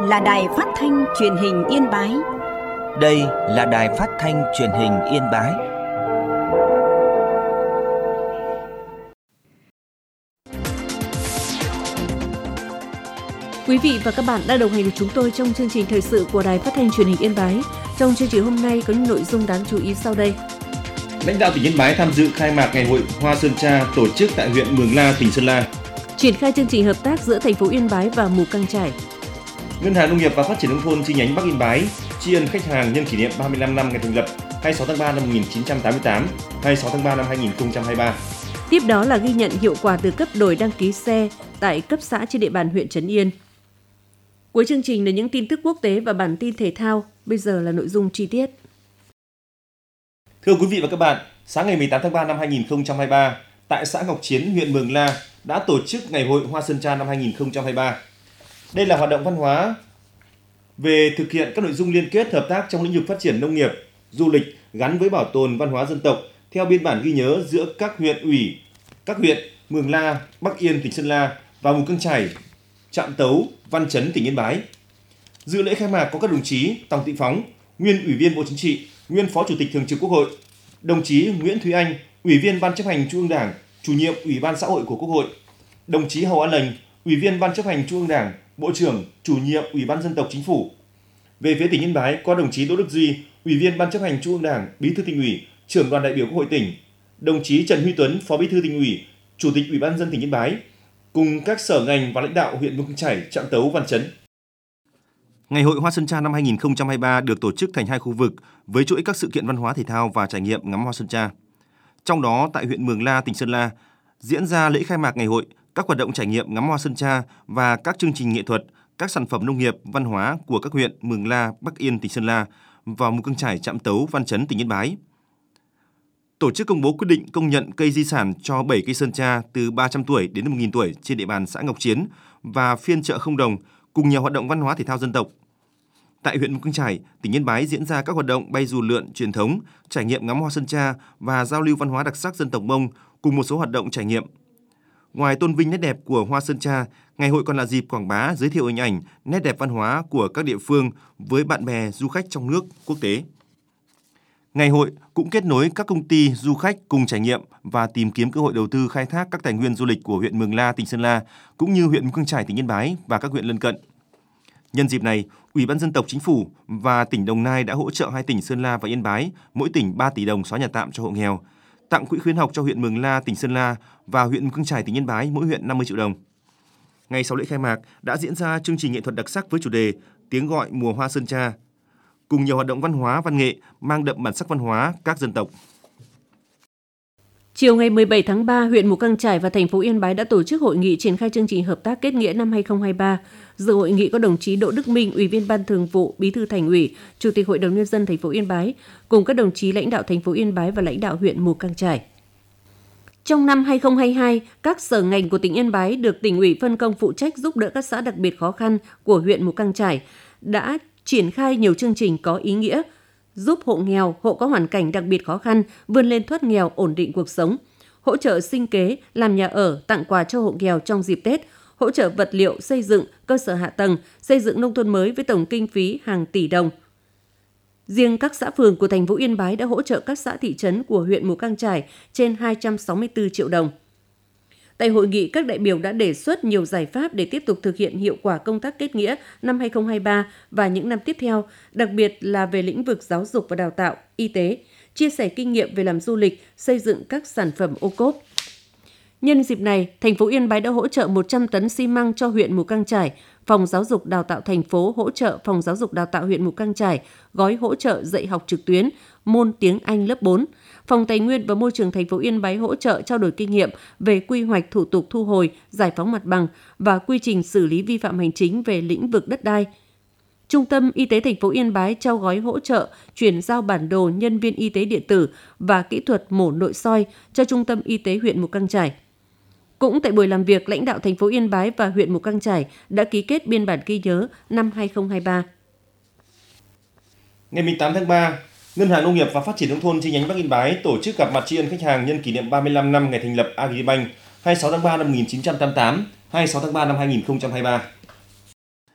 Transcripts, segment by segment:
là Đài Phát thanh Truyền hình Yên Bái. Đây là Đài Phát thanh Truyền hình Yên Bái. Quý vị và các bạn đang đồng hành với chúng tôi trong chương trình thời sự của Đài Phát thanh Truyền hình Yên Bái. Trong chương trình hôm nay có những nội dung đáng chú ý sau đây. Lãnh đạo tỉnh Yên Bái tham dự khai mạc ngày hội Hoa Sơn Tra tổ chức tại huyện Mường La, tỉnh Sơn La. Triển khai chương trình hợp tác giữa thành phố Yên Bái và Mù Cang Chải. Ngân hàng Nông nghiệp và Phát triển nông thôn chi nhánh Bắc Yên Bái tri ân khách hàng nhân kỷ niệm 35 năm ngày thành lập 26 tháng 3 năm 1988, 26 tháng 3 năm 2023. Tiếp đó là ghi nhận hiệu quả từ cấp đổi đăng ký xe tại cấp xã trên địa bàn huyện Trấn Yên. Cuối chương trình là những tin tức quốc tế và bản tin thể thao. Bây giờ là nội dung chi tiết. Thưa quý vị và các bạn, sáng ngày 18 tháng 3 năm 2023, tại xã Ngọc Chiến, huyện Mường La đã tổ chức ngày hội Hoa Sơn Tra năm 2023. Đây là hoạt động văn hóa về thực hiện các nội dung liên kết hợp tác trong lĩnh vực phát triển nông nghiệp, du lịch gắn với bảo tồn văn hóa dân tộc theo biên bản ghi nhớ giữa các huyện Mường La, Bắc Yên tỉnh Sơn La và Mù Cang Chải, Trạm Tấu, Văn Chấn tỉnh Yên Bái. Dự lễ khai mạc có các đồng chí Tòng Thị Phóng, nguyên Ủy viên Bộ Chính trị, nguyên Phó Chủ tịch Thường trực Quốc hội, đồng chí Nguyễn Thúy Anh, Ủy viên Ban Chấp hành Trung ương Đảng, Chủ nhiệm Ủy ban Xã hội của Quốc hội, đồng chí Hầu An Lệnh, Ủy viên Ban Chấp hành Trung ương Đảng, Bộ trưởng, Chủ nhiệm Ủy ban Dân tộc Chính phủ. Về phía tỉnh Yên Bái có đồng chí Đỗ Đức Duy, Ủy viên Ban Chấp hành Trung ương Đảng, Bí thư Tỉnh ủy, Trưởng đoàn đại biểu Quốc hội tỉnh, đồng chí Trần Huy Tuấn, Phó Bí thư Tỉnh ủy, Chủ tịch Ủy ban nhân dân tỉnh Yên Bái, cùng các sở ngành và lãnh đạo huyện Mù Cang Chải, Trạm Tấu, Văn Chấn. Ngày hội Hoa Sơn Tra năm 2023 được tổ chức thành hai khu vực với chuỗi các sự kiện văn hóa thể thao và trải nghiệm ngắm Hoa Sơn Tra. Trong đó, tại huyện Mường La, tỉnh Sơn La, diễn ra lễ khai mạc ngày hội, các hoạt động trải nghiệm ngắm Hoa Sơn Tra và các chương trình nghệ thuật, các sản phẩm nông nghiệp, văn hóa của các huyện Mường La, Bắc Yên, tỉnh Sơn La và Mù Cang Chải, Trạm Tấu, Văn Chấn, tỉnh Yên Bái. Tổ chức công bố quyết định công nhận cây di sản cho 7 cây sơn tra từ 300 tuổi đến 1.000 tuổi trên địa bàn xã Ngọc Chiến và phiên chợ không đồng cùng nhiều hoạt động văn hóa thể thao dân tộc. Tại huyện Mù Cang Chải, tỉnh Yên Bái diễn ra các hoạt động bay dù lượn truyền thống, trải nghiệm ngắm hoa sơn tra và giao lưu văn hóa đặc sắc dân tộc Mông cùng một số hoạt động trải nghiệm. Ngoài tôn vinh nét đẹp của hoa sơn tra, ngày hội còn là dịp quảng bá, giới thiệu hình ảnh, nét đẹp văn hóa của các địa phương với bạn bè, du khách trong nước, quốc tế. Ngày hội cũng kết nối các công ty, du khách cùng trải nghiệm và tìm kiếm cơ hội đầu tư khai thác các tài nguyên du lịch của huyện Mường La, tỉnh Sơn La, cũng như huyện Mù Cang Chải, tỉnh Yên Bái và các huyện lân cận. Nhân dịp này, Ủy ban Dân tộc Chính phủ và tỉnh Đồng Nai đã hỗ trợ hai tỉnh Sơn La và Yên Bái, mỗi tỉnh 3 tỷ đồng xóa nhà tạm cho hộ nghèo, tặng quỹ khuyến học cho huyện Mường La, tỉnh Sơn La và huyện Mù Cang Chải, tỉnh Yên Bái, mỗi huyện 50 triệu đồng. Ngay sau lễ khai mạc đã diễn ra chương trình nghệ thuật đặc sắc với chủ đề Tiếng gọi mùa Hoa Sơn Tra, cùng nhiều hoạt động văn hóa, văn nghệ mang đậm bản sắc văn hóa các dân tộc. Chiều ngày 17 tháng 3, huyện Mù Cang Chải và thành phố Yên Bái đã tổ chức hội nghị triển khai chương trình hợp tác kết nghĩa năm 2023. Dự hội nghị có đồng chí Đỗ Đức Minh, Ủy viên Ban Thường vụ, Bí thư Thành ủy, Chủ tịch Hội đồng nhân dân thành phố Yên Bái, cùng các đồng chí lãnh đạo thành phố Yên Bái và lãnh đạo huyện Mù Cang Chải. Trong năm 2022, các sở ngành của tỉnh Yên Bái được tỉnh ủy phân công phụ trách giúp đỡ các xã đặc biệt khó khăn của huyện Mù Cang Chải đã triển khai nhiều chương trình có ý nghĩa, giúp hộ nghèo, hộ có hoàn cảnh đặc biệt khó khăn vươn lên thoát nghèo, ổn định cuộc sống, hỗ trợ sinh kế, làm nhà ở, tặng quà cho hộ nghèo trong dịp Tết, hỗ trợ vật liệu, xây dựng, cơ sở hạ tầng, xây dựng nông thôn mới với tổng kinh phí hàng tỷ đồng. Riêng các xã phường của thành phố Yên Bái đã hỗ trợ các xã thị trấn của huyện Mù Cang Chải trên 264 triệu đồng. Tại hội nghị, các đại biểu đã đề xuất nhiều giải pháp để tiếp tục thực hiện hiệu quả công tác kết nghĩa năm 2023 và những năm tiếp theo, đặc biệt là về lĩnh vực giáo dục và đào tạo, y tế, chia sẻ kinh nghiệm về làm du lịch, xây dựng các sản phẩm ô cốp. Nhân dịp này, thành phố Yên Bái đã hỗ trợ 100 tấn xi măng cho huyện Mù Cang Chải, Phòng Giáo dục Đào tạo thành phố hỗ trợ Phòng Giáo dục Đào tạo huyện Mù Cang Chải gói hỗ trợ dạy học trực tuyến môn tiếng Anh lớp 4. Phòng Tài nguyên và Môi trường thành phố Yên Bái hỗ trợ trao đổi kinh nghiệm về quy hoạch, thủ tục thu hồi, giải phóng mặt bằng và quy trình xử lý vi phạm hành chính về lĩnh vực đất đai. Trung tâm Y tế thành phố Yên Bái trao gói hỗ trợ chuyển giao bản đồ nhân viên y tế điện tử và kỹ thuật mổ nội soi cho Trung tâm Y tế huyện Mù Cang Chải. Cũng tại buổi làm việc, lãnh đạo thành phố Yên Bái và huyện Mù Cang Chải đã ký kết biên bản ghi nhớ năm 2023. Ngày 18 tháng 3, Ngân hàng Nông nghiệp và Phát triển nông thôn chi nhánh Bắc Yên Bái tổ chức gặp mặt tri ân khách hàng nhân kỷ niệm 35 năm ngày thành lập Agribank 26 tháng 3 năm 1988, 26 tháng 3 năm 2023.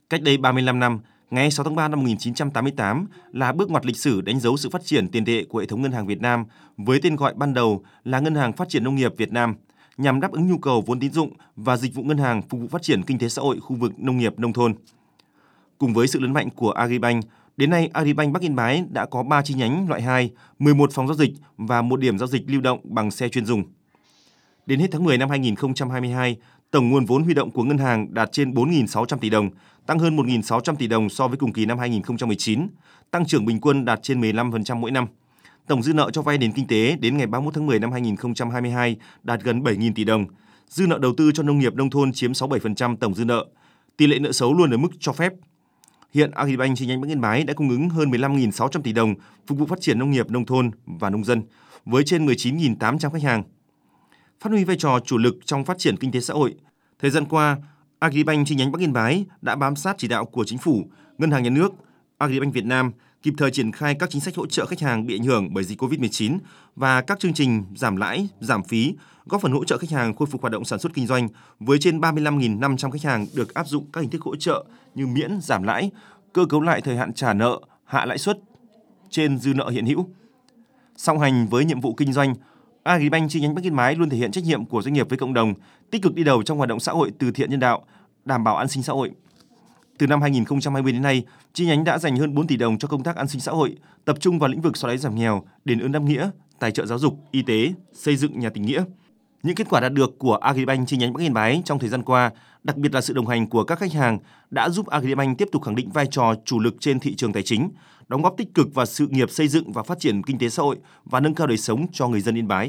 Cách đây 35 năm, ngày 6 tháng 3 năm 1988 là bước ngoặt lịch sử đánh dấu sự phát triển tiền tệ của hệ thống ngân hàng Việt Nam với tên gọi ban đầu là Ngân hàng Phát triển Nông nghiệp Việt Nam, nhằm đáp ứng nhu cầu vốn tín dụng và dịch vụ ngân hàng phục vụ phát triển kinh tế xã hội khu vực nông nghiệp nông thôn. Cùng với sự lớn mạnh của Agribank, đến nay Agribank Bắc Yên Bái đã có 3 chi nhánh loại 2, 11 phòng giao dịch và 1 điểm giao dịch lưu động bằng xe chuyên dùng. Đến hết tháng 10 năm 2022, tổng nguồn vốn huy động của ngân hàng đạt trên 4.600 tỷ đồng, tăng hơn 1.600 tỷ đồng so với cùng kỳ năm 2019, tăng trưởng bình quân đạt trên 15% mỗi năm. Tổng dư nợ cho vay nền kinh tế đến ngày 31 tháng 10 năm 2022 đạt gần 7.000 tỷ đồng. Dư nợ đầu tư cho nông nghiệp nông thôn chiếm 67% tổng dư nợ. Tỷ lệ nợ xấu luôn ở mức cho phép. Hiện Agribank chi nhánh Bắc Yên Bái đã cung ứng hơn 15.600 tỷ đồng phục vụ phát triển nông nghiệp nông thôn và nông dân với trên 19.800 khách hàng. Phát huy vai trò chủ lực trong phát triển kinh tế xã hội, thời gian qua, Agribank chi nhánh Bắc Yên Bái đã bám sát chỉ đạo của Chính phủ, Ngân hàng Nhà nước, Agribank Việt Nam kịp thời triển khai các chính sách hỗ trợ khách hàng bị ảnh hưởng bởi dịch Covid-19 và các chương trình giảm lãi, giảm phí, góp phần hỗ trợ khách hàng khôi phục hoạt động sản xuất kinh doanh với trên 35.500 khách hàng được áp dụng các hình thức hỗ trợ như miễn, giảm lãi, cơ cấu lại thời hạn trả nợ, hạ lãi suất trên dư nợ hiện hữu. Song hành với nhiệm vụ kinh doanh, Agribank chi nhánh Bắc Yên Bái luôn thể hiện trách nhiệm của doanh nghiệp với cộng đồng, tích cực đi đầu trong hoạt động xã hội từ thiện nhân đạo, đảm bảo an sinh xã hội. Từ năm 2020 đến nay, chi nhánh đã dành hơn 4 tỷ đồng cho công tác an sinh xã hội, tập trung vào lĩnh vực xóa đói giảm nghèo, đền ơn đáp nghĩa, tài trợ giáo dục, y tế, xây dựng nhà tình nghĩa. Những kết quả đạt được của Agribank chi nhánh Bắc Yên Bái trong thời gian qua, đặc biệt là sự đồng hành của các khách hàng, đã giúp Agribank tiếp tục khẳng định vai trò chủ lực trên thị trường tài chính, đóng góp tích cực vào sự nghiệp xây dựng và phát triển kinh tế xã hội và nâng cao đời sống cho người dân Yên Bái.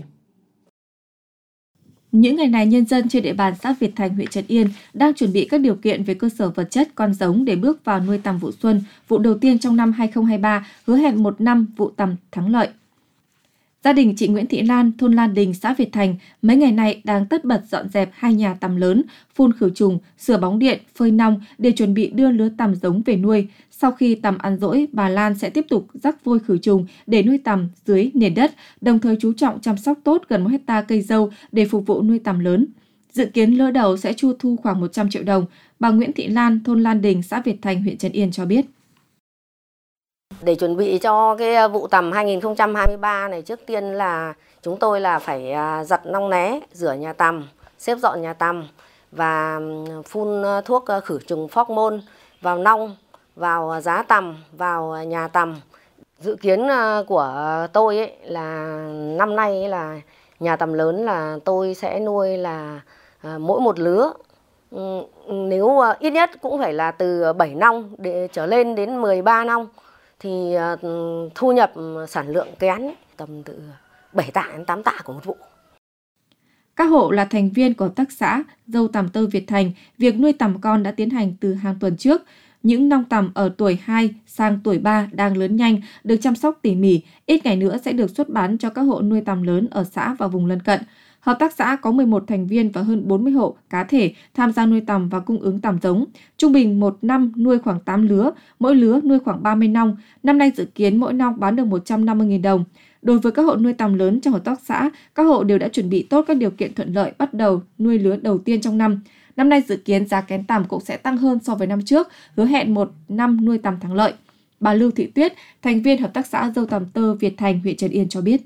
Những ngày này, nhân dân trên địa bàn xã Việt Thành, huyện Trấn Yên đang chuẩn bị các điều kiện về cơ sở vật chất, con giống để bước vào nuôi tầm vụ xuân, vụ đầu tiên trong năm 2023, hứa hẹn một năm vụ tầm thắng lợi. Gia đình chị Nguyễn Thị Lan, thôn Lan Đình, xã Việt Thành, mấy ngày nay đang tất bật dọn dẹp 2 nhà tầm lớn, phun khử trùng, sửa bóng điện, phơi nong để chuẩn bị đưa lứa tầm giống về nuôi. Sau khi tầm ăn dỗi, bà Lan sẽ tiếp tục rắc vôi khử trùng để nuôi tầm dưới nền đất, đồng thời chú trọng chăm sóc tốt gần 1 hectare cây dâu để phục vụ nuôi tầm lớn. Dự kiến lứa đầu sẽ chu thu khoảng 100 triệu đồng. Bà Nguyễn Thị Lan, thôn Lan Đình, xã Việt Thành, huyện Trấn Yên cho biết. Để chuẩn bị cho cái vụ tầm 2023 này, trước tiên là chúng tôi là phải giặt nong né, rửa nhà tầm, xếp dọn nhà tầm và phun thuốc khử trùng phóc môn vào nong, vào giá tầm, vào nhà tầm. Dự kiến của tôi ấy là năm nay ấy là nhà tầm lớn là tôi sẽ nuôi là mỗi một lứa nếu ít nhất cũng phải là từ 7 nong để trở lên đến 13 nong thì thu nhập sản lượng kén tầm từ 7 tạ đến 8 tạ của một vụ. Các hộ là thành viên của hợp tác xã dâu tằm tơ Việt Thành, việc nuôi tằm con đã tiến hành từ hàng tuần trước. Những nong tằm ở tuổi 2 sang tuổi 3 đang lớn nhanh, được chăm sóc tỉ mỉ, ít ngày nữa sẽ được xuất bán cho các hộ nuôi tằm lớn ở xã và vùng lân cận. Hợp tác xã có 11 thành viên và hơn 40 hộ cá thể tham gia nuôi tằm và cung ứng tằm giống. Trung bình một năm nuôi khoảng 8 lứa, mỗi lứa nuôi khoảng 30 nong. Năm nay dự kiến mỗi nong bán được 150.000 đồng. Đối với các hộ nuôi tằm lớn trong hợp tác xã, các hộ đều đã chuẩn bị tốt các điều kiện thuận lợi bắt đầu nuôi lứa đầu tiên trong năm. Năm nay dự kiến giá kén tằm cũng sẽ tăng hơn so với năm trước, hứa hẹn một năm nuôi tằm thắng lợi. Bà Lưu Thị Tuyết, thành viên hợp tác xã dâu tằm tơ Việt Thành, huyện Trấn Yên cho biết.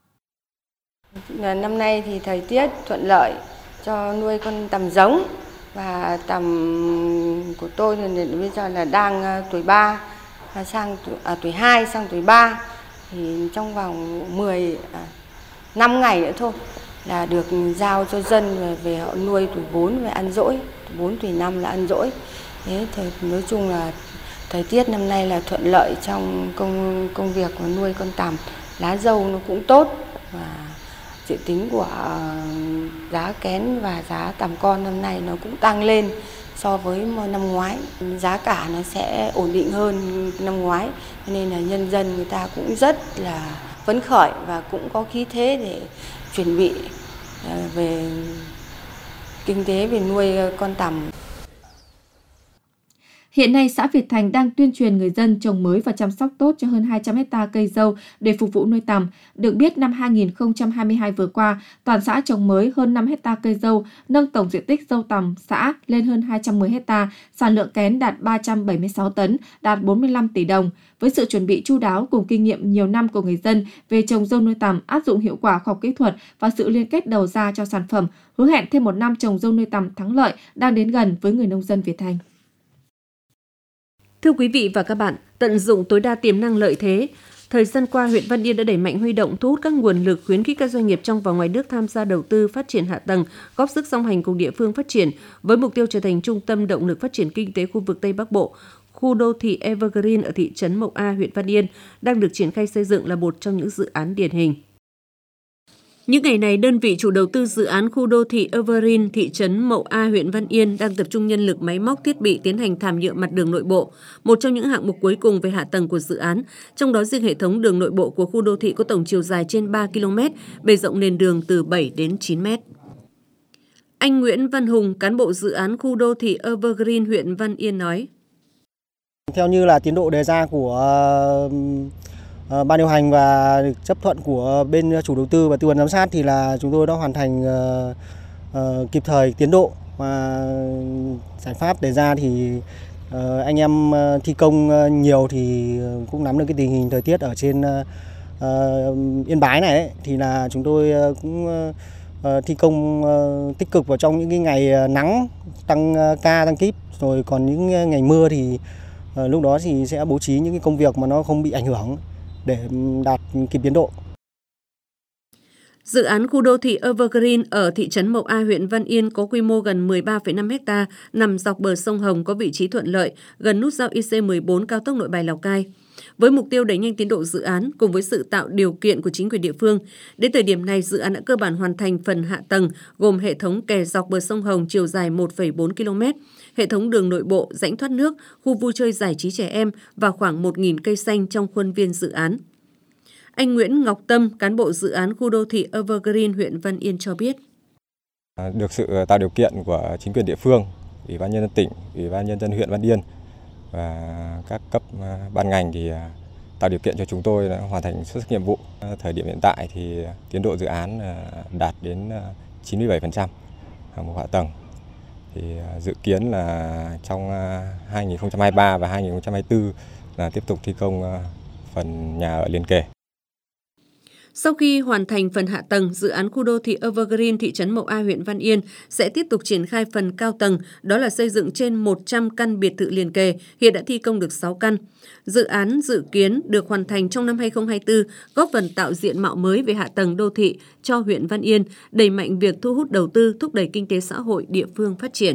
Năm nay thì thời tiết thuận lợi cho nuôi con tằm giống và tằm của tôi thì bây giờ là đang tuổi 3 sang tuổi 2 sang tuổi 3 thì trong vòng 5 ngày nữa thôi là được giao cho dân về họ nuôi tuổi 4 về ăn dỗi, tuổi 4 tuổi 5 là ăn dỗi. Thế thì nói chung là thời tiết năm nay là thuận lợi trong công việc của nuôi con tằm, lá dâu nó cũng tốt và dự tính của giá kén và giá tằm con năm nay nó cũng tăng lên so với năm ngoái. Giá cả nó sẽ ổn định hơn năm ngoái, nên là nhân dân người ta cũng rất là phấn khởi và cũng có khí thế để chuẩn bị về kinh tế về nuôi con tằm. Hiện nay, xã Việt Thành đang tuyên truyền người dân trồng mới và chăm sóc tốt cho hơn 200 ha cây dâu để phục vụ nuôi tằm. Được biết, năm 2022 vừa qua, toàn xã trồng mới hơn 5 ha cây dâu, nâng tổng diện tích dâu tằm xã lên hơn 210 ha, sản lượng kén đạt 376 tấn, đạt 45 tỷ đồng. Với sự chuẩn bị chu đáo cùng kinh nghiệm nhiều năm của người dân về trồng dâu nuôi tằm, áp dụng hiệu quả khoa học kỹ thuật và sự liên kết đầu ra cho sản phẩm, hứa hẹn thêm một năm trồng dâu nuôi tằm thắng lợi đang đến gần với người nông dân Việt Thành. Thưa quý vị và các bạn, tận dụng tối đa tiềm năng lợi thế, thời gian qua, huyện Văn Yên đã đẩy mạnh huy động thu hút các nguồn lực, khuyến khích các doanh nghiệp trong và ngoài nước tham gia đầu tư phát triển hạ tầng, góp sức song hành cùng địa phương phát triển, với mục tiêu trở thành trung tâm động lực phát triển kinh tế khu vực Tây Bắc Bộ. Khu đô thị Evergreen ở thị trấn Mậu A, huyện Văn Yên đang được triển khai xây dựng là một trong những dự án điển hình. Những ngày này, đơn vị chủ đầu tư dự án khu đô thị Evergreen, thị trấn Mậu A, huyện Văn Yên đang tập trung nhân lực, máy móc, thiết bị tiến hành thảm nhựa mặt đường nội bộ, một trong những hạng mục cuối cùng về hạ tầng của dự án. Trong đó, riêng hệ thống đường nội bộ của khu đô thị có tổng chiều dài trên 3 km, bề rộng nền đường từ 7 đến 9 m. Anh Nguyễn Văn Hùng, cán bộ dự án khu đô thị Evergreen, huyện Văn Yên nói: Theo như là tiến độ đề ra của ban điều hành và chấp thuận của bên chủ đầu tư và tư vấn giám sát thì là chúng tôi đã hoàn thành kịp thời tiến độ, và giải pháp đề ra thì anh em thi công nhiều thì cũng nắm được cái tình hình thời tiết ở trên Yên Bái này ấy, thì là chúng tôi cũng thi công tích cực vào trong những cái ngày nắng, tăng ca tăng kíp, rồi còn những ngày mưa thì lúc đó thì sẽ bố trí những cái công việc mà nó không bị ảnh hưởng để đạt kịp tiến độ. Dự án khu đô thị Evergreen ở thị trấn Mậu A, huyện Văn Yên có quy mô gần 13,5 ha, nằm dọc bờ sông Hồng, có vị trí thuận lợi, gần nút giao IC14 cao tốc Nội Bài - Lào Cai. Với mục tiêu đẩy nhanh tiến độ dự án cùng với sự tạo điều kiện của chính quyền địa phương, đến thời điểm này dự án đã cơ bản hoàn thành phần hạ tầng gồm hệ thống kè dọc bờ sông Hồng chiều dài 1,4 km, hệ thống đường nội bộ, rãnh thoát nước, khu vui chơi giải trí trẻ em và khoảng 1.000 cây xanh trong khuôn viên dự án. Anh Nguyễn Ngọc Tâm, cán bộ dự án khu đô thị Evergreen, huyện Văn Yên cho biết: Được sự tạo điều kiện của chính quyền địa phương, Ủy ban nhân dân tỉnh, Ủy ban nhân dân huyện Văn Yên và các cấp ban ngành thì tạo điều kiện cho chúng tôi đã hoàn thành xuất sắc nhiệm vụ. Thời điểm hiện tại thì tiến độ dự án đạt đến 97% hạng mục hạ tầng. Thì dự kiến là trong 2023 và 2024 là tiếp tục thi công phần nhà ở liền kề. Sau khi hoàn thành phần hạ tầng, dự án khu đô thị Evergreen, thị trấn Mậu A, huyện Văn Yên sẽ tiếp tục triển khai phần cao tầng, đó là xây dựng trên 100 căn biệt thự liền kề, hiện đã thi công được 6 căn. Dự án dự kiến được hoàn thành trong năm 2024, góp phần tạo diện mạo mới về hạ tầng đô thị cho huyện Văn Yên, đẩy mạnh việc thu hút đầu tư, thúc đẩy kinh tế xã hội địa phương phát triển.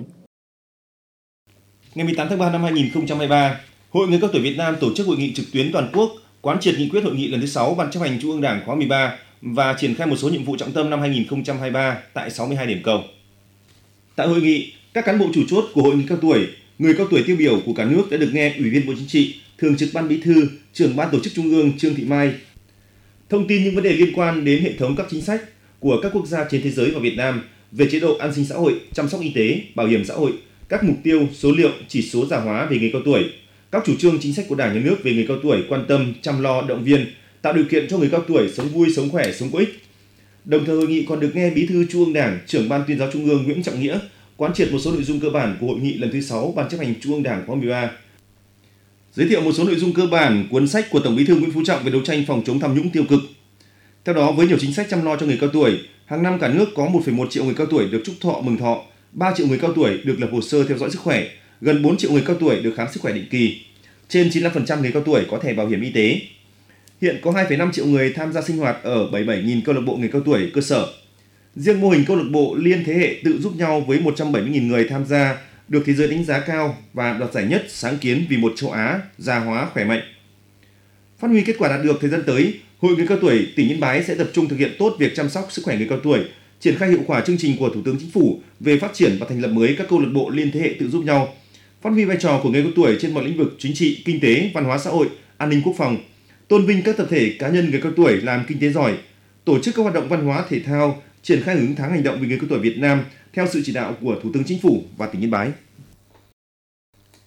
Ngày 18 tháng 3 năm 2023, Hội Người cao tuổi Việt Nam tổ chức hội nghị trực tuyến toàn quốc quán triệt nghị quyết hội nghị lần thứ 6 Ban chấp hành Trung ương Đảng khóa 13 và triển khai một số nhiệm vụ trọng tâm năm 2023 tại 62 điểm cầu. Tại hội nghị, các cán bộ chủ chốt của Hội người cao tuổi tiêu biểu của cả nước đã được nghe Ủy viên Bộ Chính trị, Thường trực Ban Bí thư, Trưởng Ban Tổ chức Trung ương Trương Thị Mai thông tin những vấn đề liên quan đến hệ thống các chính sách của các quốc gia trên thế giới và Việt Nam về chế độ an sinh xã hội, chăm sóc y tế, bảo hiểm xã hội, các mục tiêu, số liệu, chỉ số già hóa về người cao tuổi, các chủ trương chính sách của Đảng, Nhà nước về người cao tuổi, quan tâm, chăm lo, động viên, tạo điều kiện cho người cao tuổi sống vui, sống khỏe, sống có ích. Đồng thời hội nghị còn được nghe Bí thư Trung ương Đảng, Trưởng Ban Tuyên giáo Trung ương Nguyễn Trọng Nghĩa quán triệt một số nội dung cơ bản của hội nghị lần thứ 6 Ban chấp hành Trung ương Đảng khóa 13. Giới thiệu một số nội dung cơ bản cuốn sách của Tổng Bí thư Nguyễn Phú Trọng về đấu tranh phòng chống tham nhũng tiêu cực. Theo đó, với nhiều chính sách chăm lo cho người cao tuổi, hàng năm cả nước có 1,1 triệu người cao tuổi được chúc thọ mừng thọ, 3 triệu người cao tuổi được lập hồ sơ theo dõi sức khỏe, gần 4 triệu người cao tuổi được khám sức khỏe định kỳ. Trên 95% người cao tuổi có thẻ bảo hiểm y tế. Hiện có 2,5 triệu người tham gia sinh hoạt ở 77.000 câu lạc bộ người cao tuổi cơ sở. Riêng mô hình câu lạc bộ liên thế hệ tự giúp nhau với 170.000 người tham gia được thế giới đánh giá cao và đoạt giải nhất sáng kiến vì một châu Á già hóa khỏe mạnh. Phát huy kết quả đạt được thời gian tới, Hội người cao tuổi tỉnh Yên Bái sẽ tập trung thực hiện tốt việc chăm sóc sức khỏe người cao tuổi, triển khai hiệu quả chương trình của Thủ tướng Chính phủ về phát triển và thành lập mới các câu lạc bộ liên thế hệ tự giúp nhau, phát huy vai trò của người cao tuổi trên mọi lĩnh vực chính trị, kinh tế, văn hóa xã hội, an ninh quốc phòng, tôn vinh các tập thể cá nhân người cao tuổi làm kinh tế giỏi, tổ chức các hoạt động văn hóa thể thao, triển khai hưởng ứng tháng hành động vì người cao tuổi Việt Nam theo sự chỉ đạo của Thủ tướng Chính phủ và tỉnh Yên Bái.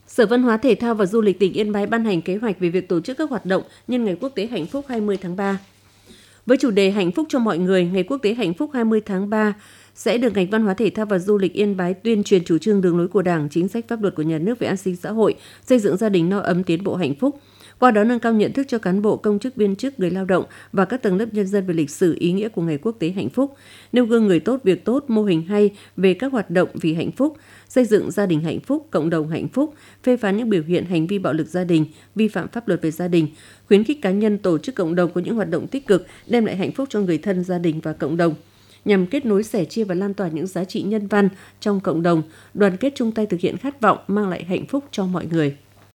Sở Văn hóa Thể thao và Du lịch tỉnh Yên Bái ban hành kế hoạch về việc tổ chức các hoạt động nhân ngày Quốc tế Hạnh phúc 20 tháng 3. Với chủ đề Hạnh phúc cho mọi người, ngày Quốc tế Hạnh phúc 20 tháng 3 sẽ được ngành Văn hóa Thể thao và Du lịch Yên Bái tuyên truyền chủ trương đường lối của Đảng, chính sách pháp luật của nhà nước về an sinh xã hội, xây dựng gia đình no ấm, tiến bộ hạnh phúc. Qua đó nâng cao nhận thức cho cán bộ, công chức, viên chức, người lao động và các tầng lớp nhân dân về lịch sử, ý nghĩa của ngày Quốc tế Hạnh phúc, nêu gương người tốt, việc tốt, mô hình hay về các hoạt động vì hạnh phúc, xây dựng gia đình hạnh phúc, cộng đồng hạnh phúc, phê phán những biểu hiện hành vi bạo lực gia đình, vi phạm pháp luật về gia đình, khuyến khích cá nhân, tổ chức, cộng đồng có những hoạt động tích cực, đem lại hạnh phúc cho người thân, gia đình và cộng đồng, nhằm kết nối, sẻ chia và lan tỏa những giá trị nhân văn trong cộng đồng, đoàn kết chung tay thực hiện khát vọng mang lại hạnh phúc cho mọi người.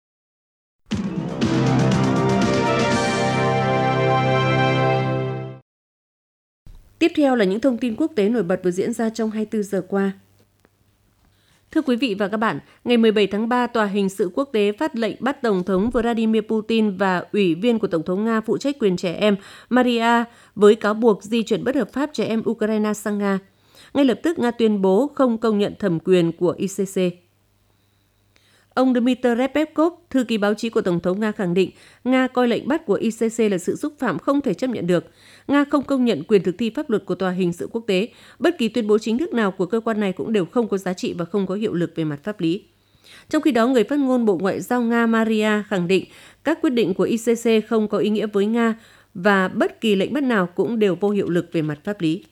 Tiếp theo là những thông tin quốc tế nổi bật vừa diễn ra trong 24 giờ qua. Thưa quý vị và các bạn, ngày 17 tháng 3, Tòa hình sự quốc tế phát lệnh bắt Tổng thống Vladimir Putin và Ủy viên của Tổng thống Nga phụ trách quyền trẻ em Maria với cáo buộc di chuyển bất hợp pháp trẻ em Ukraine sang Nga. Ngay lập tức, Nga tuyên bố không công nhận thẩm quyền của ICC. Ông Dmitry Peskov, thư ký báo chí của Tổng thống Nga khẳng định Nga coi lệnh bắt của ICC là sự xúc phạm không thể chấp nhận được. Nga không công nhận quyền thực thi pháp luật của Tòa hình sự quốc tế. Bất kỳ tuyên bố chính thức nào của cơ quan này cũng đều không có giá trị và không có hiệu lực về mặt pháp lý. Trong khi đó, người phát ngôn Bộ Ngoại giao Nga Maria khẳng định các quyết định của ICC không có ý nghĩa với Nga và bất kỳ lệnh bắt nào cũng đều vô hiệu lực về mặt pháp lý.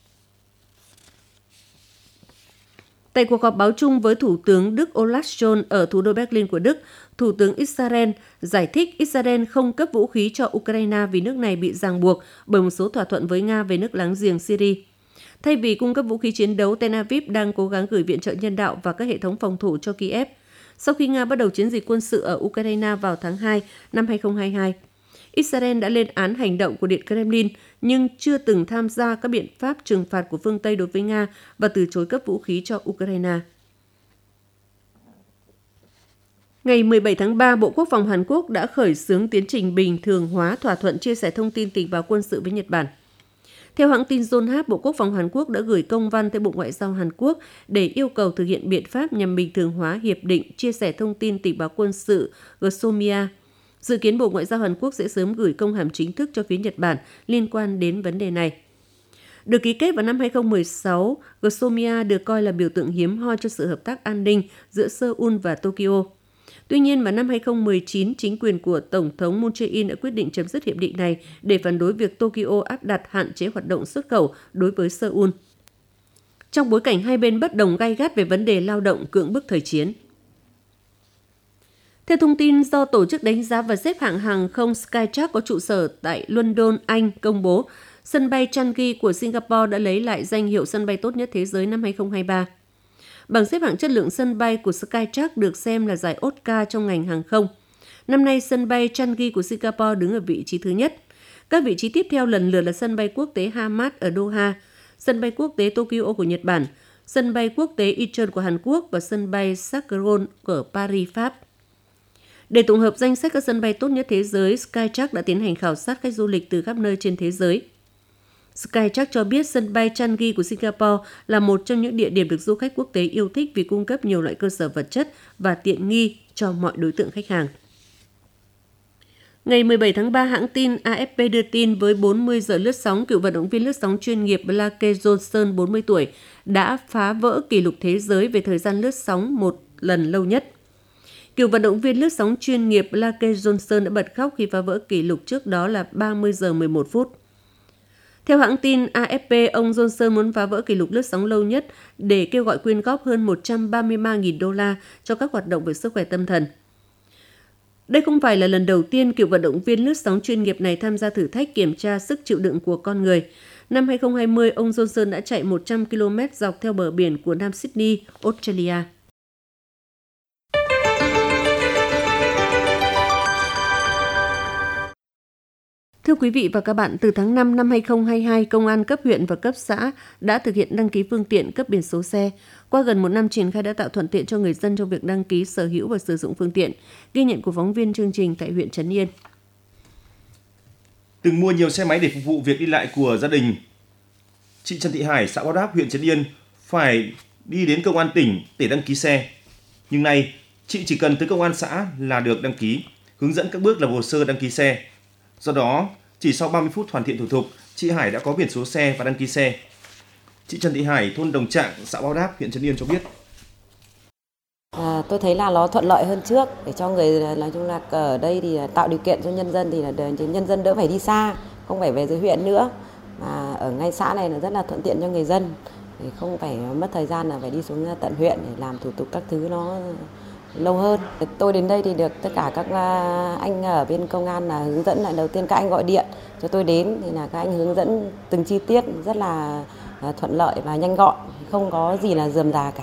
Tại cuộc họp báo chung với Thủ tướng Đức Olaf Scholz ở thủ đô Berlin của Đức, Thủ tướng Israel giải thích Israel không cấp vũ khí cho Ukraine vì nước này bị ràng buộc bởi một số thỏa thuận với Nga về nước láng giềng Syria. Thay vì cung cấp vũ khí chiến đấu, Tel Aviv đang cố gắng gửi viện trợ nhân đạo và các hệ thống phòng thủ cho Kiev. Sau khi Nga bắt đầu chiến dịch quân sự ở Ukraine vào tháng 2 năm 2022, Israel đã lên án hành động của Điện Kremlin nhưng chưa từng tham gia các biện pháp trừng phạt của phương Tây đối với Nga và từ chối cấp vũ khí cho Ukraine. Ngày 17 tháng 3, Bộ Quốc phòng Hàn Quốc đã khởi xướng tiến trình bình thường hóa thỏa thuận chia sẻ thông tin tình báo quân sự với Nhật Bản. Theo hãng tin Yonhap, Bộ Quốc phòng Hàn Quốc đã gửi công văn tới Bộ Ngoại giao Hàn Quốc để yêu cầu thực hiện biện pháp nhằm bình thường hóa hiệp định chia sẻ thông tin tình báo quân sự GSOMIA. Dự kiến Bộ Ngoại giao Hàn Quốc sẽ sớm gửi công hàm chính thức cho phía Nhật Bản liên quan đến vấn đề này. Được ký kết vào năm 2016, GSOMIA được coi là biểu tượng hiếm hoi cho sự hợp tác an ninh giữa Seoul và Tokyo. Tuy nhiên, vào năm 2019, chính quyền của Tổng thống Moon Jae-in đã quyết định chấm dứt hiệp định này để phản đối việc Tokyo áp đặt hạn chế hoạt động xuất khẩu đối với Seoul. Trong bối cảnh hai bên bất đồng gay gắt về vấn đề lao động cưỡng bức thời chiến. Theo thông tin do Tổ chức Đánh giá và Xếp hạng Hàng không Skytrax có trụ sở tại London, Anh công bố, sân bay Changi của Singapore đã lấy lại danh hiệu sân bay tốt nhất thế giới năm 2023. Bảng xếp hạng chất lượng sân bay của Skytrax được xem là giải Oscar trong ngành hàng không. Năm nay, sân bay Changi của Singapore đứng ở vị trí thứ nhất. Các vị trí tiếp theo lần lượt là sân bay quốc tế Hamad ở Doha, sân bay quốc tế Tokyo của Nhật Bản, sân bay quốc tế Incheon của Hàn Quốc và sân bay Charles của Paris, Pháp. Để tổng hợp danh sách các sân bay tốt nhất thế giới, Skytrax đã tiến hành khảo sát khách du lịch từ khắp nơi trên thế giới. Skytrax cho biết sân bay Changi của Singapore là một trong những địa điểm được du khách quốc tế yêu thích vì cung cấp nhiều loại cơ sở vật chất và tiện nghi cho mọi đối tượng khách hàng. Ngày 17 tháng 3, hãng tin AFP đưa tin với 40 giờ lướt sóng, cựu vận động viên lướt sóng chuyên nghiệp Blake Johnson, 40 tuổi, đã phá vỡ kỷ lục thế giới về thời gian lướt sóng một lần lâu nhất. Cựu vận động viên lướt sóng chuyên nghiệp Blake Johnson đã bật khóc khi phá vỡ kỷ lục trước đó là 30 giờ 11 phút. Theo hãng tin AFP, ông Johnson muốn phá vỡ kỷ lục lướt sóng lâu nhất để kêu gọi quyên góp hơn 133.000 đô la cho các hoạt động về sức khỏe tâm thần. Đây không phải là lần đầu tiên cựu vận động viên lướt sóng chuyên nghiệp này tham gia thử thách kiểm tra sức chịu đựng của con người. Năm 2020, ông Johnson đã chạy 100 km dọc theo bờ biển của Nam Sydney, Australia. Thưa quý vị và các bạn, từ tháng 5 năm 2022, Công an cấp huyện và cấp xã đã thực hiện đăng ký phương tiện, cấp biển số xe. Qua gần một năm triển khai đã tạo thuận tiện cho người dân trong việc đăng ký, sở hữu và sử dụng phương tiện. Ghi nhận của phóng viên chương trình tại huyện Trấn Yên. Từng mua nhiều xe máy để phục vụ việc đi lại của gia đình, chị Trần Thị Hải, xã Báo Đáp, huyện Trấn Yên phải đi đến công an tỉnh để đăng ký xe. Nhưng nay, chị chỉ cần tới công an xã là được đăng ký, hướng dẫn các bước lập hồ sơ đăng ký xe. Do đó, chỉ sau 30 phút hoàn thiện thủ tục, chị Hải đã có biển số xe và đăng ký xe. Chị Trần Thị Hải, thôn Đồng Trạng, xã Báo Đáp, huyện Trấn Yên cho biết. Tôi thấy là nó thuận lợi hơn trước để cho người, nói chung là ở đây thì tạo điều kiện cho nhân dân thì là nhân dân đỡ phải đi xa, không phải về dưới huyện nữa, mà ở ngay xã này là rất là thuận tiện cho người dân, để không phải mất thời gian là phải đi xuống tận huyện để làm thủ tục các thứ nó lâu hơn. Tôi đến đây thì được tất cả các anh ở bên công an là hướng dẫn. Lại đầu tiên các anh gọi điện cho tôi đến thì là các anh hướng dẫn từng chi tiết rất là thuận lợi và nhanh gọn, không có gì là rườm rà cả.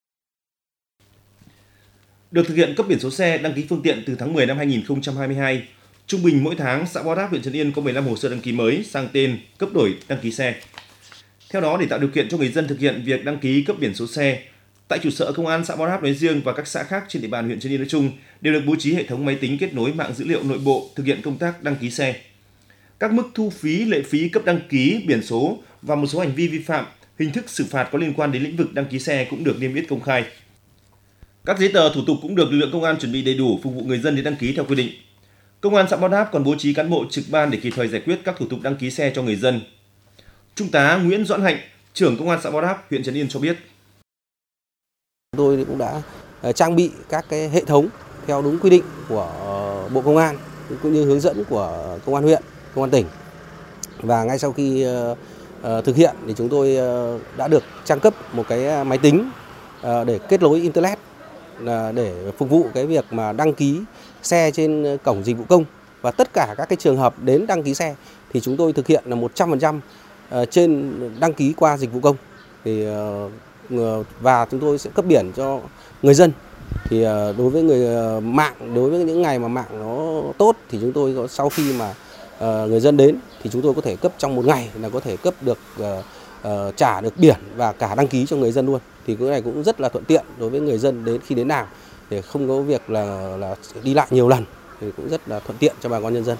Được thực hiện cấp biển số xe đăng ký phương tiện từ tháng 10 năm 2022, trung bình mỗi tháng xã Báo Đáp, huyện Trấn Yên có 15 hồ sơ đăng ký mới sang tên, cấp đổi đăng ký xe. Theo đó, để tạo điều kiện cho người dân thực hiện việc đăng ký cấp biển số xe, tại trụ sở công an xã Báo Đáp nói riêng và các xã khác trên địa bàn huyện Trấn Yên nói chung đều được bố trí hệ thống máy tính kết nối mạng dữ liệu nội bộ thực hiện công tác đăng ký xe. Các mức thu phí, lệ phí cấp đăng ký biển số và một số hành vi vi phạm, hình thức xử phạt có liên quan đến lĩnh vực đăng ký xe cũng được niêm yết công khai. Các giấy tờ thủ tục cũng được lực lượng công an chuẩn bị đầy đủ phục vụ người dân đến đăng ký theo quy định. Công an xã Báo Đáp còn bố trí cán bộ trực ban để kịp thời giải quyết các thủ tục đăng ký xe cho người dân. Trung tá Nguyễn Doãn Hạnh, trưởng công an xã Báo Đáp, huyện Trấn Yên cho biết. Tôi cũng đã trang bị các cái hệ thống theo đúng quy định của Bộ Công an cũng như hướng dẫn của Công an huyện, Công an tỉnh. Và ngay sau khi thực hiện thì chúng tôi đã được trang cấp một cái máy tính để kết nối internet để phục vụ cái việc mà đăng ký xe trên cổng dịch vụ công, và tất cả các cái trường hợp đến đăng ký xe thì chúng tôi thực hiện là 100% trên đăng ký qua dịch vụ công. Thì và chúng tôi sẽ cấp biển cho người dân. Thì đối với người mạng, đối với những ngày mà mạng nó tốt thì chúng tôi có, sau khi mà người dân đến thì chúng tôi có thể cấp trong một ngày là có thể cấp được trả được biển và cả đăng ký cho người dân luôn. Thì cái này cũng rất là thuận tiện đối với người dân đến khi đến làm, để không có việc là đi lại nhiều lần, thì cũng rất là thuận tiện cho bà con nhân dân.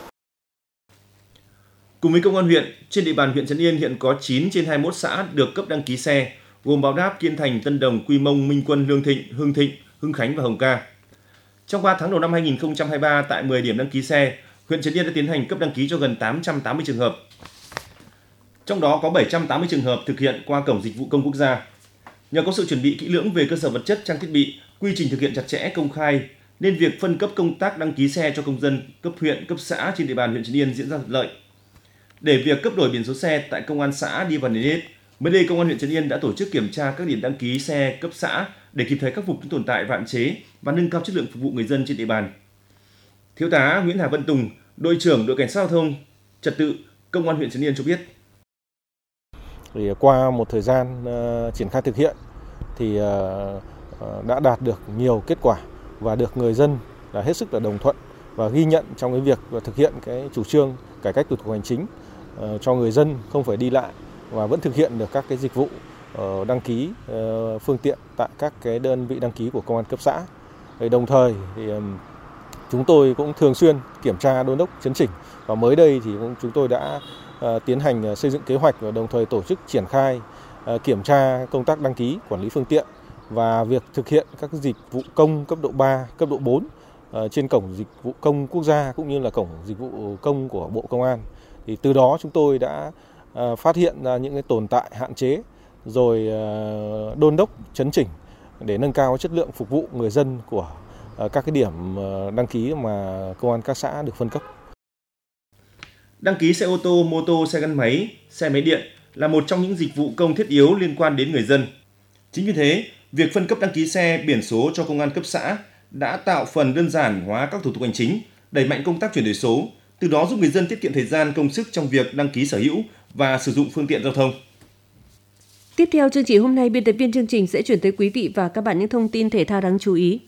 Cùng với công an huyện, trên địa bàn huyện Trấn Yên hiện có 9 trên 21 xã được cấp đăng ký xe, gồm Báo Đáp, Kiên Thành, Tân Đồng, Quy Mông, Minh Quân, Lương Thịnh, Hưng Thịnh, Hưng Khánh và Hồng Ca. Trong 3 tháng đầu năm 2023, tại 10 điểm đăng ký xe, huyện Trấn Yên đã tiến hành cấp đăng ký cho gần 880 trường hợp. Trong đó có 780 trường hợp thực hiện qua cổng dịch vụ công quốc gia. Nhờ có sự chuẩn bị kỹ lưỡng về cơ sở vật chất, trang thiết bị, quy trình thực hiện chặt chẽ, công khai, nên việc phân cấp công tác đăng ký xe cho công dân cấp huyện, cấp xã trên địa bàn huyện Trấn Yên diễn ra thuận lợi. Để việc cấp đổi biển số xe tại công an xã đi vào nền nếp, mới đây công an huyện Trấn Yên đã tổ chức kiểm tra các điểm đăng ký xe cấp xã để kịp thời khắc phục những tồn tại và hạn chế và nâng cao chất lượng phục vụ người dân trên địa bàn. Thiếu tá Nguyễn Hà Văn Tùng, đội trưởng đội cảnh sát giao thông trật tự công an huyện Trấn Yên cho biết. Thì qua một thời gian triển khai thực hiện thì đã đạt được nhiều kết quả và được người dân là hết sức là đồng thuận và ghi nhận trong cái việc thực hiện cái chủ trương cải cách thủ tục hành chính cho người dân không phải đi lại và vẫn thực hiện được các cái dịch vụ đăng ký phương tiện tại các cái đơn vị đăng ký của công an cấp xã. Đồng thời thì chúng tôi cũng thường xuyên kiểm tra, đôn đốc, chấn chỉnh, và mới đây thì chúng tôi đã tiến hành xây dựng kế hoạch và đồng thời tổ chức triển khai kiểm tra công tác đăng ký quản lý phương tiện và việc thực hiện các dịch vụ công cấp độ 3, cấp độ 4 trên cổng dịch vụ công quốc gia cũng như là cổng dịch vụ công của Bộ Công an. Thì từ đó chúng tôi đã phát hiện ra những cái tồn tại, hạn chế, rồi đôn đốc, chấn chỉnh để nâng cao chất lượng phục vụ người dân của các cái điểm đăng ký mà công an các xã được phân cấp. Đăng ký xe ô tô, mô tô, xe gắn máy, xe máy điện là một trong những dịch vụ công thiết yếu liên quan đến người dân. Chính vì thế, việc phân cấp đăng ký xe, biển số cho công an cấp xã đã tạo phần đơn giản hóa các thủ tục hành chính, đẩy mạnh công tác chuyển đổi số, từ đó giúp người dân tiết kiệm thời gian, công sức trong việc đăng ký sở hữu và sử dụng phương tiện giao thông. Tiếp theo chương trình hôm nay, biên tập viên chương trình sẽ chuyển tới quý vị và các bạn những thông tin thể thao đáng chú ý.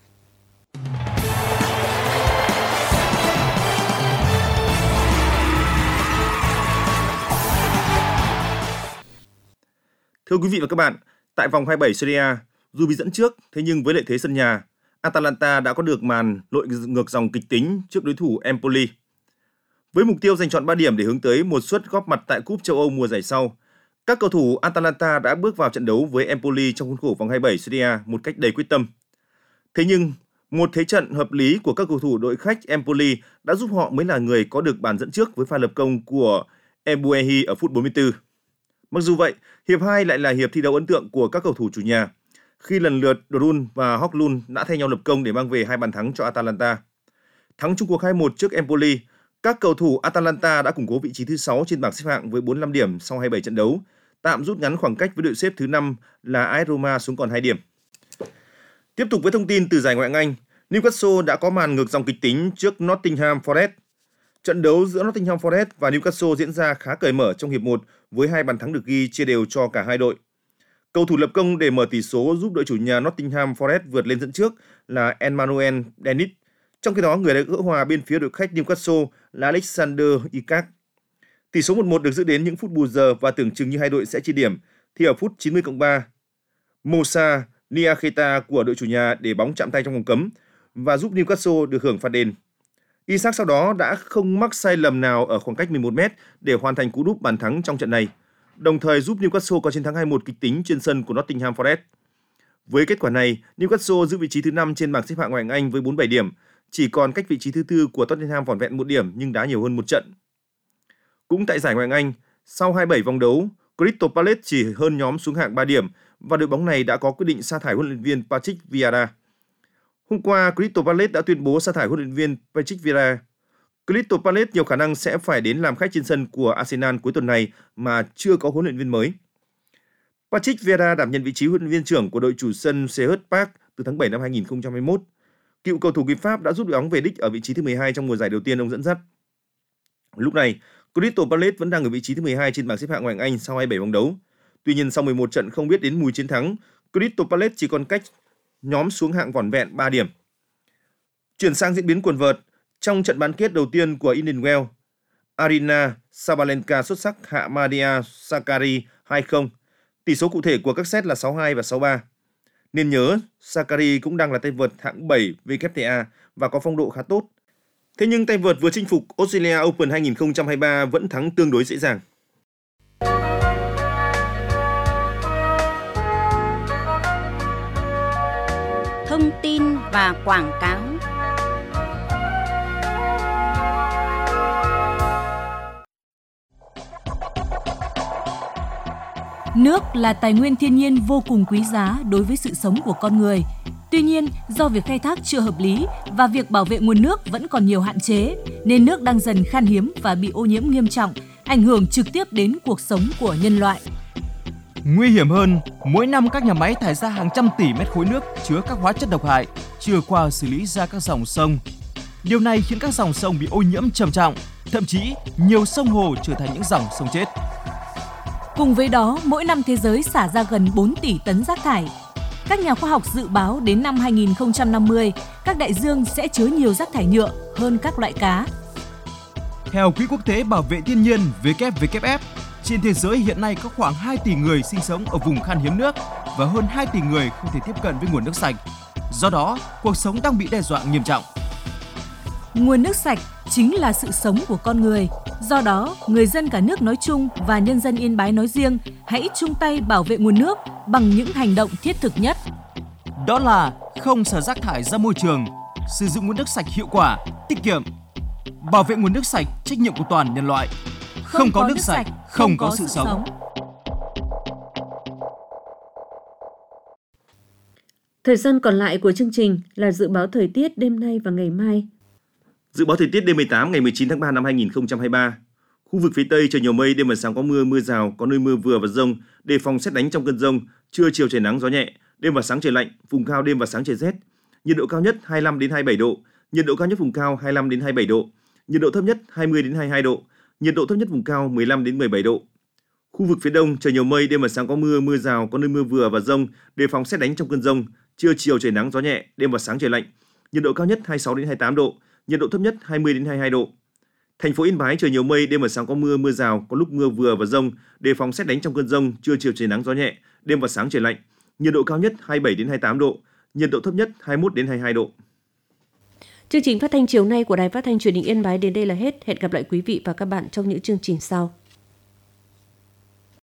Thưa quý vị và các bạn, tại vòng 27 Serie A, dù bị dẫn trước, thế nhưng với lợi thế sân nhà, Atalanta đã có được màn lội ngược dòng kịch tính trước đối thủ Empoli. Với mục tiêu giành chọn 3 điểm để hướng tới một suất góp mặt tại Cúp châu Âu mùa giải sau, các cầu thủ Atalanta đã bước vào trận đấu với Empoli trong khuôn khổ vòng 27 Serie A một cách đầy quyết tâm. Thế nhưng, Một thế trận hợp lý của các cầu thủ đội khách Empoli đã giúp họ mới là người có được bàn dẫn trước với pha lập công của Ebuehi ở phút 44. Mặc dù vậy, hiệp 2 lại là hiệp thi đấu ấn tượng của các cầu thủ chủ nhà, khi lần lượt Dorun và Hoklund đã thay nhau lập công để mang về 2 bàn thắng cho Atalanta. Thắng chung cuộc 2-1 trước Empoli, các cầu thủ Atalanta đã củng cố vị trí thứ 6 trên bảng xếp hạng với 45 điểm sau 27 trận đấu, tạm rút ngắn khoảng cách với đội xếp thứ 5 là AS Roma xuống còn 2 điểm. Tiếp tục với thông tin từ giải Ngoại hạng Anh, Newcastle đã có màn ngược dòng kịch tính trước Nottingham Forest. Trận đấu giữa Nottingham Forest và Newcastle diễn ra khá cởi mở trong hiệp 1 với 2 bàn thắng được ghi chia đều cho cả hai đội. Cầu thủ lập công để mở tỷ số giúp đội chủ nhà Nottingham Forest vượt lên dẫn trước là Emmanuel Dennis. Trong khi đó, người đã gỡ hòa bên phía đội khách Newcastle là Alexander Isak. Tỷ số 1-1 được giữ đến những phút bù giờ và tưởng chừng như hai đội sẽ chia điểm, thì ở phút 90+3, Moussa Niakhaté của đội chủ nhà để bóng chạm tay trong vòng cấm và giúp Newcastle được hưởng phạt đền. Isak sau đó đã không mắc sai lầm nào ở khoảng cách 11m để hoàn thành cú đúp bàn thắng trong trận này, đồng thời giúp Newcastle có chiến thắng 2-1 kịch tính trên sân của Nottingham Forest. Với kết quả này, Newcastle giữ vị trí thứ 5 trên bảng xếp hạng Ngoại hạng Anh với 47 điểm, chỉ còn cách vị trí thứ 4 của Tottenham vỏn vẹn 1 điểm nhưng đá nhiều hơn 1 trận. Cũng tại giải Ngoại hạng Anh, sau 27 vòng đấu, Crystal Palace chỉ hơn nhóm xuống hạng 3 điểm và đội bóng này đã có quyết định sa thải huấn luyện viên Patrick Vieira. Hôm qua, Crystal Palace đã tuyên bố sa thải huấn luyện viên Patrick Vieira. Crystal Palace nhiều khả năng sẽ phải đến làm khách trên sân của Arsenal cuối tuần này mà chưa có huấn luyện viên mới. Patrick Vieira đảm nhận vị trí huấn luyện viên trưởng của đội chủ sân Selhurst Park từ tháng 7 năm 2021. Cựu cầu thủ người Pháp đã giúp đội bóng về đích ở vị trí thứ 12 trong mùa giải đầu tiên ông dẫn dắt. Lúc này, Crystal Palace vẫn đang ở vị trí thứ 12 trên bảng xếp hạng Ngoại hạng Anh sau 27 vòng đấu. Tuy nhiên sau 11 trận không biết đến mùi chiến thắng, Crystal Palace chỉ còn cách nhóm xuống hạng vỏn vẹn 3 điểm. Chuyển sang diễn biến quần vợt, trong trận bán kết đầu tiên của Indian Wells, Aryna Sabalenka xuất sắc hạ Maria Sakkari 2-0. Tỷ số cụ thể của các set là 6-2 và 6-3. Nên nhớ, Sakkari cũng đang là tay vợt hạng 7 WTA và có phong độ khá tốt. Thế nhưng tay vợt vừa chinh phục Australia Open 2023 vẫn thắng tương đối dễ dàng. Thông tin và quảng cáo. Nước là tài nguyên thiên nhiên vô cùng quý giá đối với sự sống của con người. Tuy nhiên, do việc khai thác chưa hợp lý và việc bảo vệ nguồn nước vẫn còn nhiều hạn chế, nên nước đang dần khan hiếm và bị ô nhiễm nghiêm trọng, ảnh hưởng trực tiếp đến cuộc sống của nhân loại. Nguy hiểm hơn, mỗi năm các nhà máy thải ra hàng trăm tỷ mét khối nước chứa các hóa chất độc hại chưa qua xử lý ra các dòng sông. Điều này khiến các dòng sông bị ô nhiễm trầm trọng, thậm chí nhiều sông hồ trở thành những dòng sông chết. Cùng với đó, mỗi năm thế giới xả ra gần 4 tỷ tấn rác thải. Các nhà khoa học dự báo đến năm 2050, các đại dương sẽ chứa nhiều rác thải nhựa hơn các loại cá. Theo Quỹ Quốc tế Bảo vệ Thiên nhiên WWF, trên thế giới hiện nay có khoảng 2 tỷ người sinh sống ở vùng khan hiếm nước và hơn 2 tỷ người không thể tiếp cận với nguồn nước sạch. Do đó, cuộc sống đang bị đe dọa nghiêm trọng. Nguồn nước sạch chính là sự sống của con người. Do đó, người dân cả nước nói chung và nhân dân Yên Bái nói riêng hãy chung tay bảo vệ nguồn nước bằng những hành động thiết thực nhất. Đó là không xả rác thải ra môi trường, sử dụng nguồn nước sạch hiệu quả, tiết kiệm. Bảo vệ nguồn nước sạch, trách nhiệm của toàn nhân loại. Không có nước sạch, không có sự sống. Thời gian còn lại của chương trình là dự báo thời tiết đêm nay và ngày mai. Dự báo thời tiết đêm 18 ngày 19 tháng 3 năm 2023. Khu vực phía Tây trời nhiều mây, đêm và sáng có mưa, mưa rào, có nơi mưa vừa và dông, đề phòng sét đánh trong cơn dông, trưa chiều trời nắng gió nhẹ, đêm và sáng trời lạnh, vùng cao đêm và sáng trời rét. Nhiệt độ cao nhất 25 đến 27 độ, nhiệt độ cao nhất vùng cao 25 đến 27 độ, nhiệt độ thấp nhất 20 đến 22 độ, nhiệt độ thấp nhất vùng cao 15 đến 17 độ. Khu vực phía Đông trời nhiều mây, đêm và sáng có mưa, mưa rào, có nơi mưa vừa và dông, đề phòng sét đánh trong cơn dông, trưa chiều trời nắng gió nhẹ, đêm và sáng trời lạnh, nhiệt độ cao nhất 26 đến 28 độ, nhiệt độ thấp nhất 20 đến 22 độ. Thành phố Yên Bái trời nhiều mây, đêm và sáng có mưa, mưa rào, có lúc mưa vừa và dông, đề phòng sét đánh trong cơn dông, trưa chiều trời nắng gió nhẹ, đêm và sáng trời lạnh, nhiệt độ cao nhất 27 đến 28 độ, nhiệt độ thấp nhất 21 đến 22 độ. Chương trình phát thanh chiều nay của Đài Phát thanh Truyền hình Yên Bái đến đây là hết. Hẹn gặp lại quý vị và các bạn trong những chương trình sau.